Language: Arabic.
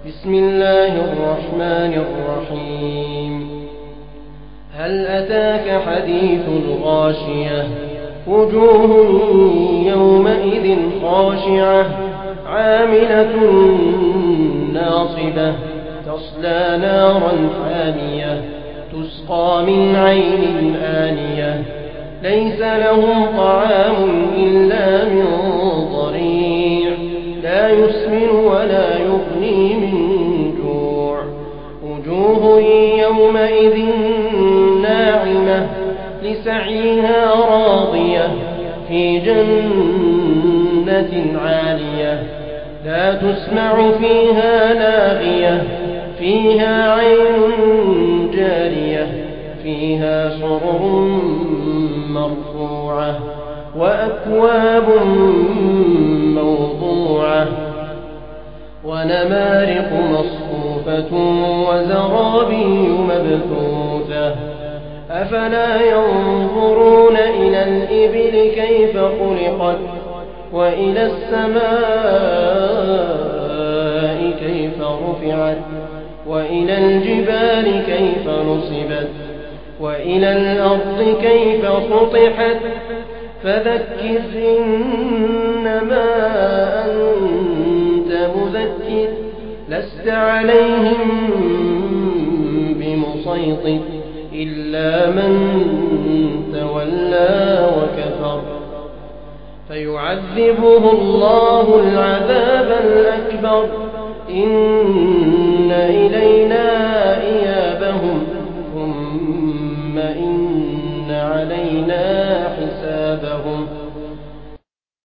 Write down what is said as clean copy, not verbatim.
بسم الله الرحمن الرحيم. هل أتاك حديث الغاشية؟ وجوه يومئذ خاشعة عاملة ناصبة تصلى نارا حامية تسقى من عين آنية ليس لهم طعام إلا من ضريع لا يسمن ولا يغني من جوع. وجوه يومئذ ناعمة لسعيها راضية في جنة عالية لا تسمع فيها لاغية فيها عين جارية فيها سرر مرفوعة وأكواب موضوعة ونمارق مصفوفة وزرابي مبثوثة أفلا ينظرون إلى الإبل كيف خلقت وإلى السماء كيف رفعت وإلى الجبال كيف نصبت وإلى الأرض كيف سطحت فذكر إنما أنت مذكر لست عليهم بمسيطر إلا من تولى وكفر فيعذبه الله العذاب الأكبر إن إلينا